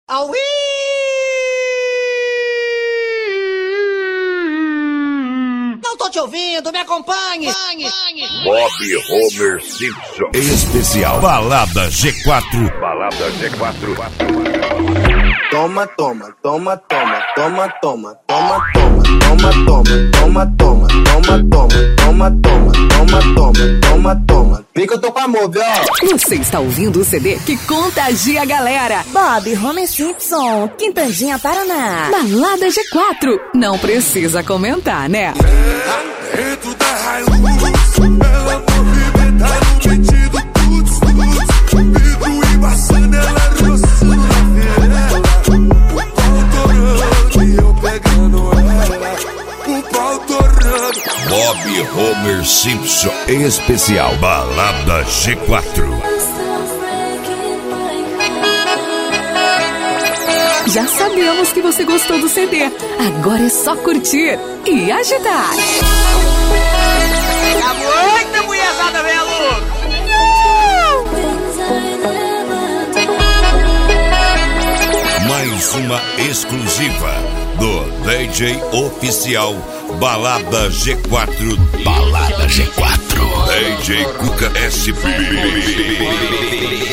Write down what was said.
Auí! Não tô te ouvindo, me acompanhe! Bob Homer Simpson. Especial Balada G4. Balada G4. Toma, toma, toma, toma, toma, toma, toma, toma, toma, toma, toma, toma, toma, toma, toma, toma, toma, toma. Vem que eu tô com amor, viu? Você está ouvindo o CD que contagia a galera. Bob Homer Simpson, Quintandinha, Paraná. Balada G4. Não precisa comentar, né? Dentro da Hilux, ela movimenta no metido, tudo, vidro embaçando, ela roçando na verela, o pau torando e eu pegando ela, o pau torando. Bob Homer Simpson. Especial Balada G4. Já sabemos que você gostou do CD. Agora é só curtir e agitar. Tá muita mulherzada, velho louco! Mais uma exclusiva do DJ Oficial Balada G4. Balada G4. DJ Cuca SP.